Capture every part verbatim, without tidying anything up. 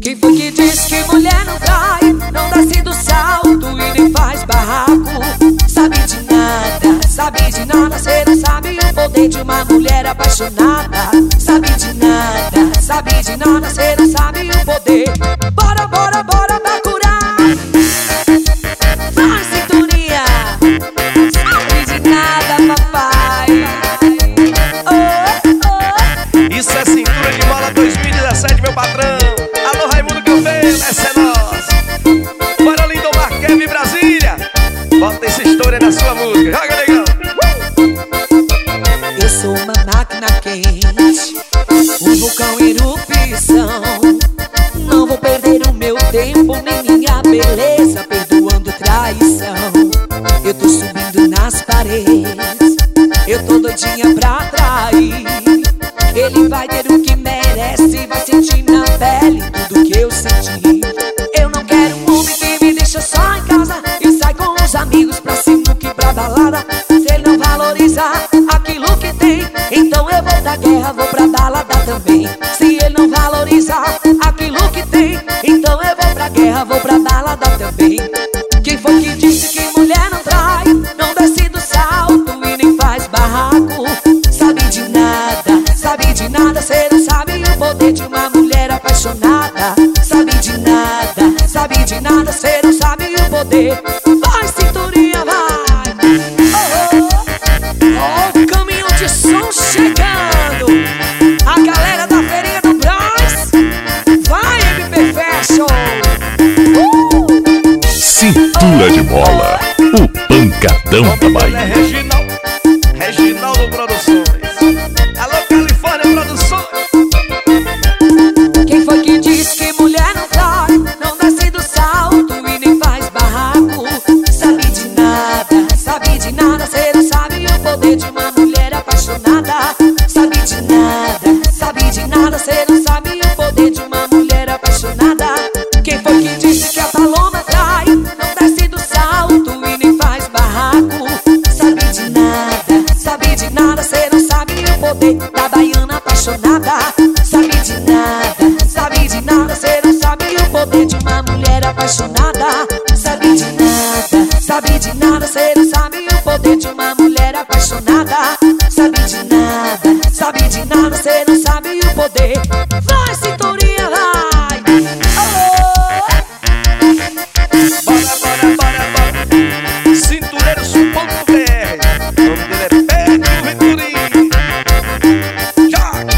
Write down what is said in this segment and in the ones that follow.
Quem foi que disse que mulher não trai? Não desce do salto e nem faz barraco. Sabe de nada, sabe de nada. Cê não sabe o poder de uma mulher apaixonada. Sabe de nada, sabe de nada. Cê não sabe o poder. Bora, bora, bora pra curar. Faz cinturinha. Sabe de nada, papai. Oh, oh. Isso é Cintura de Mola dois mil e dezessete, meu patrão. Alô, Raimundo Campelo, essa é nós. Bora, Lindomar Kevin Brasília. Bota essa história na sua música. Joga, negão. Eu sou uma máquina quente, um vulcão em erupção. Não vou perder o meu tempo, nem minha beleza, perdoando traição. Eu tô subindo nas paredes, eu tô doidinha pra atrair. Ele vai ter o que merece, vai sentir na pele tudo que eu senti. Eu não quero um homem que me deixa só em casa e sai com os amigos pra sinuca e pra balada. Se ele não valorizar aquilo que tem, então eu vou pra guerra, vou pra balada também. Se ele não valorizar aquilo que tem, então eu vou pra guerra, vou pra balada também. Quem foi que disse que mulher não trai? Não desce do salto e nem faz barraco. Sabe de nada, sabe de nada. Cê não sabe o poder de uma mulher apaixonada. Sabe de nada, sabe de nada. Cê não sabe o poder. Vai, cinturinha, vai. Oh, oh, oh, o caminhão de som chegando. A galera da feirinha do Brás. Vai, M P Fashion. uh. Cintura de Mola, o pancadão da Bahia. É Reginaldo, Reginaldo Produções. Alô, Califórnia Produções. Quem foi que disse que mulher não trai? Não desce do salto e nem faz barraco. Sabe de nada, sabe de nada. Cê não sabe o poder de uma mulher apaixonada. Sabe de nada, sabe de nada. Cê não sabe o poder de uma mulher apaixonada. Quem foi que disse que a paloma trai? Não desce do salto e nem faz barraco. Sabe de nada, sabe de nada. Cê não sabe o poder da baiana apaixonada. Sabe de nada, sabe de nada. Cê não sabe o poder de uma mulher apaixonada. Sabe de nada, sabe de nada. Cê não sabe o poder de uma mulher apaixonada. Sabe de nada, sabe de nada. Cê não sabe o poder. Vai, cinturinha, vai. Oh. Bora, bora, bora, bora. Cintureiros ponto B R. O nome dele é Pedro Venturim. Joga.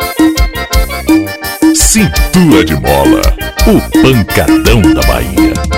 Cintura de Mola, o pancadão da Bahia.